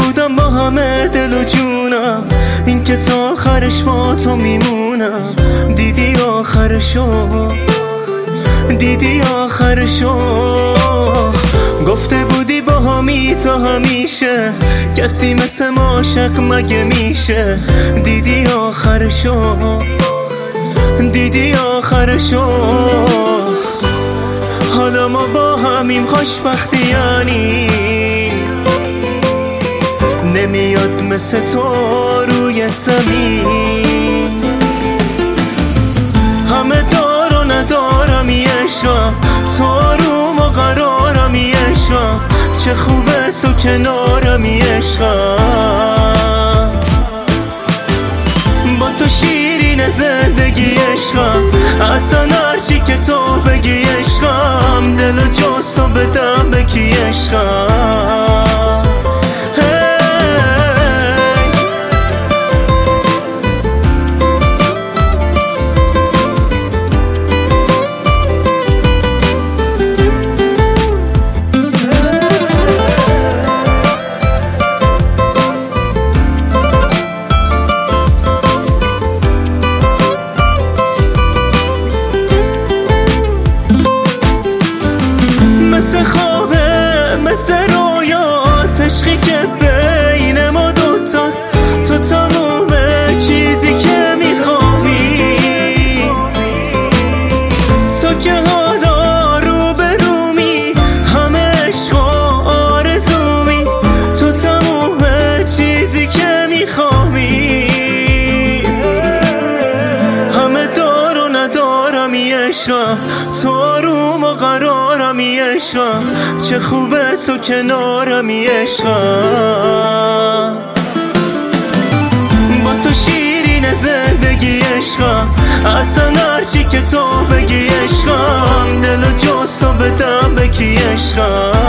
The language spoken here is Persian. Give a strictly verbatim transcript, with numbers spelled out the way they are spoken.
بودم با همه دل و جونم، این که تا آخرش با تو میمونم. دیدی آخرشو، دیدی آخرشو. گفته بودی با همی تا همیشه، کسی مثل ما عاشق مگه میشه؟ دیدی آخرشو، دیدی آخرشو. حالا ما با همیم خوشبختی یعنی نمیاد مثل تو روی زمین. همه دار و ندارم عشقم، تو آروم و قرارم عشقم. چه خوبه تو کنارم عشقم، با تو شیرین زندگی عشقم. اصلا هرچی که تو بگی عشقم، دل و جز تو بدم به کی عشقم. مثل خوابه مثل رویاست، عشقی که بین ما دوتاست. تو تموم چیزی که میخوابی، تو که حالا رو به رومی، همه عشق و آرزومی. تو تموم چیزی که میخوابی، همه دار و ندارم عشقم. تو آروم و قرارم عشقم، چه خوبه تو کنارم عشقم. با تو شیرین زندگی عشقم. اصلا هرچی که تو بگی عشقم، دل و جز تو بدم به کی عشقم.